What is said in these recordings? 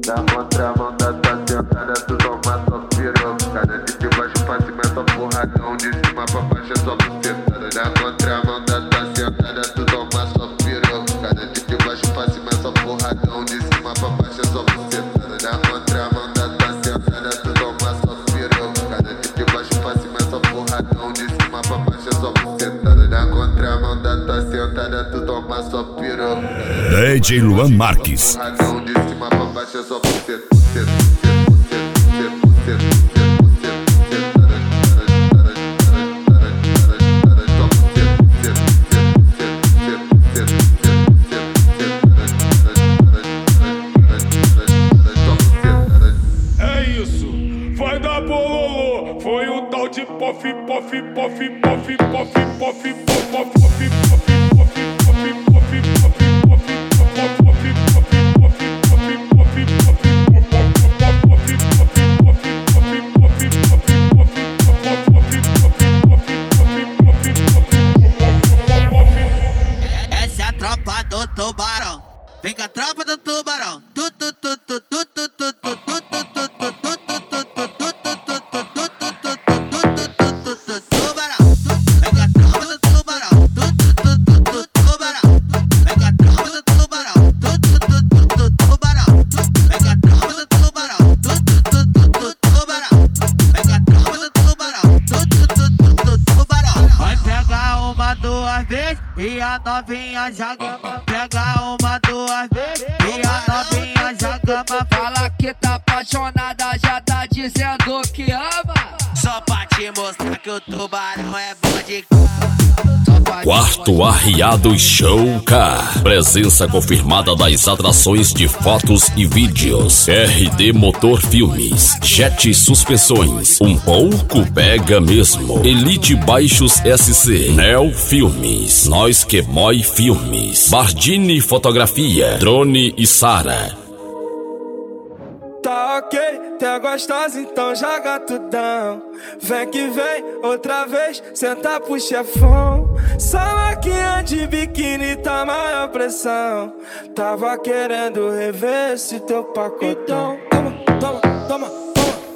Na contramão da tua sentada, tu toma só pirocada. De baixo pra cima é só porradão, de cima pra baixo é só bucetada. Na contramão da tua sentada, tu toma só pirocada. De baixo pra cima é só porradão, de cima pra baixo é só bucetada. Na contramão da tua sentada, tu toma só pirocada. De baixo pra cima é só porradão, de cima pra baixo é só bucetada. Na contramão da tua sentada, tu toma só pirocada. DJ Luan Marques. Porradão, de cima pra baixo é só bucetada. Vai dar bololô, foi o tal de pof, pof, pof, pof, pof, pof, pof, pof, essa é a tropa do tubarão, vem com a tropa do tubarão, tu tu tu tu tu tu tu tu tu e a novinha já gama. Pega uma, duas vezes e a novinha já gama. Fala que tá apaixonada, já tá dizendo que ama. Só pra te mostrar que o tubarão é bom de cama. Quarto Arriado Show Car. Presença confirmada das atrações de fotos e vídeos. RD Motor Filmes, Jet Suspensões, Um Pouco Pega Mesmo, Elite Baixos SC, Neo Filmes, Nós Que Mói Filmes, Bardini Fotografia, Drone e Sara. Tá ok, tá gostosa, então joga tudão. Vem que vem, outra vez, senta pro chefão. Salaquinha de biquíni, tá maior pressão. Tava querendo rever esse teu pacotão. Toma, toma, toma.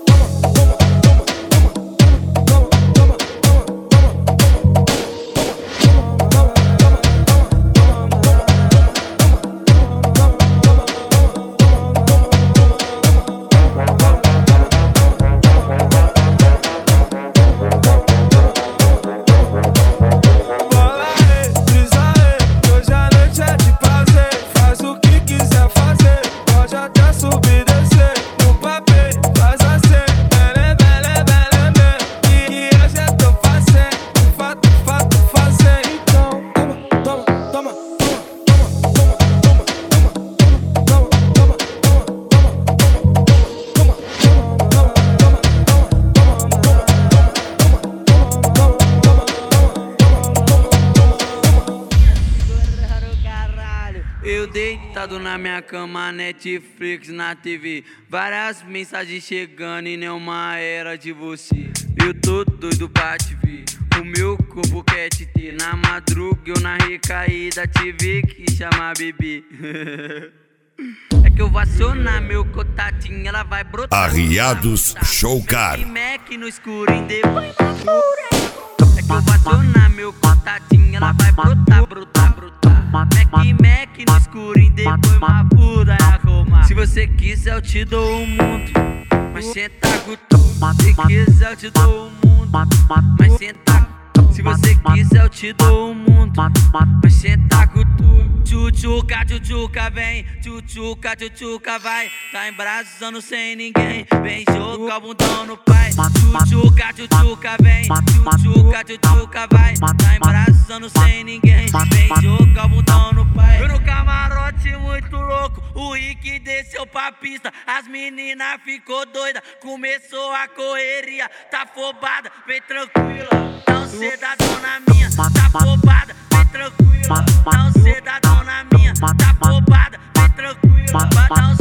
Eu deitado na minha cama, Netflix na TV, várias mensagens chegando e nenhuma era de você. Eu tô doido pra te ver, o meu corpo quer te ter. Na madruga eu na recaída tive que chamar bebê. É que eu vou acionar meu contatinho, ela vai brotar. Arriados Show Car. Mac no escuro em depois na pura. É que eu vou acionar meu contatinho, ela vai brotar, brotar, brotar. Mac no escuro em depois uma pura é arrumar. Se você quiser eu te dou o mundo, mas senta com tudo. Se quiser eu te dou o mundo, mas senta. Se você quiser eu te dou o mundo, mas senta com tudo. Tchutchuca, tchutchuca, vem. Tchutchuca, tchutchuca, vai. Tá embraçando sem ninguém. Vem jogar o bundão no pai. Tchutchuca, tchutchuca, vem. Tchutchuca, tchutchuca, vai. Tá embraçando sem ninguém. Vem jogar o bundão no pai. Eu no camarote muito louco, o Rick desceu pra pista. As meninas ficou doida, começou a correria. Tá afobada, vem tranquila. Não cê da dona minha, tá afobada, vem tranquila. Não cê da dona minha, tá afobada, vem tranquila. Não